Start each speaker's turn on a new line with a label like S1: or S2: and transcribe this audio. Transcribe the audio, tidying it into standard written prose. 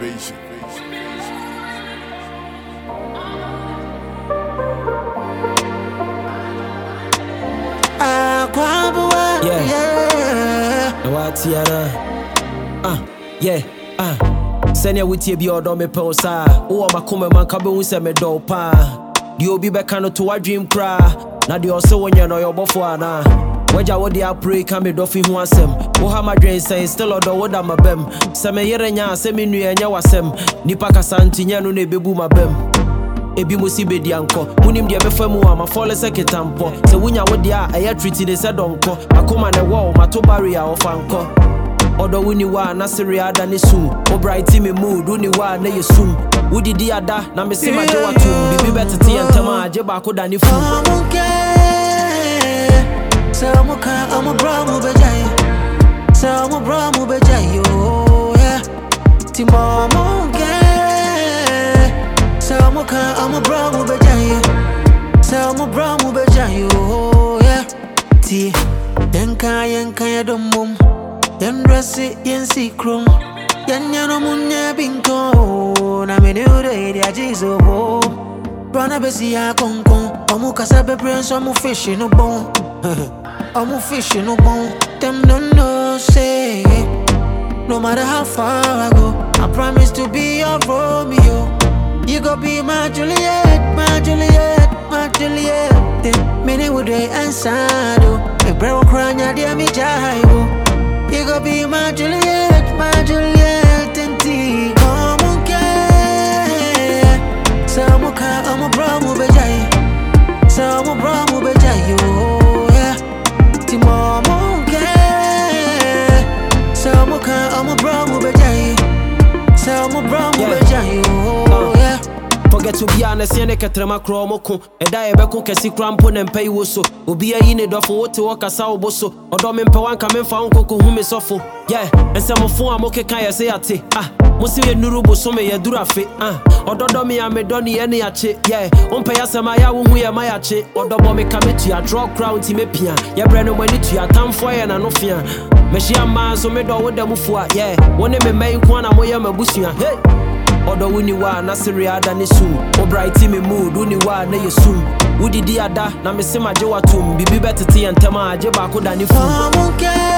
S1: Senya wutie bi odo me pe sa wo makoma man ka be hu se me do pa di obi be ka no to wadwem kra na de ose wonya no yobofo ana waja wo dia pray ka me do fi hu asem wo ha madwen say still odo wo da mabem se me yere nya se me nua nya wasem nipa kasa ntinya no na bebu mabem ebi mo si bedi anko munim de be famu ama fole seketampo se wonya wo dia aya treaty de se donko akoma ne wo mato barrier of anko Odo wuni wa na siri ada ne sum o brighti me mood wuni wa na yesum wudi di ada na me sima je watum bibi betete yentama aje ba ko da ne fu
S2: Samuka I'm bramu bejay Samu bramu bejay yo yeah Timomonke Samuka I'm bramu bejay Samu bramu bejay yo yeah Ti yenka ya domum Yen dressy, yen secrum, yen yano munye binko. Na me new day, dia jizo bo. Run a besi ya konkon. Omu kasabe prince, omu fish no bone. Omu fish no bone. Them don't know say. No matter how far I go, I promise to be your Romeo. You go be my Juliet, my Juliet, my Juliet. Many would they answer. A bro crying, ya dear me jaiwo. You go be my Juliet, and tea. Omunke, Samuka, I'm a bramu bejay. Samu bramu bejay, yo, yeah. Timomonke, Samuka, I'm a bramu bejay. Samu bramu bejay, yo, yeah.
S1: Forget to be honest, yene ketrema kromoko. Eda ebeko kesi krampo ne mpe iwoso. Obi ayi ne dofo wote wakasa oboso. Odo me mpe wanka me mfa nkoko hu me sofo. Yeah, ense mo fun amoke kan ye se ate. Mo si ye nuru boso me ye duru afe. Odo do me amedoni ye ne yache. Yeah, ompe ya sema ya wo hu ye ma yache. Odo bo me ka metu ya draw crown ti me pia. Ye bre no mani tu ya tamfo ye na no fia. Me hia ma so me do wo da mu fua. Yeah, woni me mai nko na mo ye mabusua. Hey. Odo wuni wa na siri ada ne sum o brighti me mood wuni wa na yesum wudi di ada na me sima je watum bibi betete yentama aje ba ko da ne fu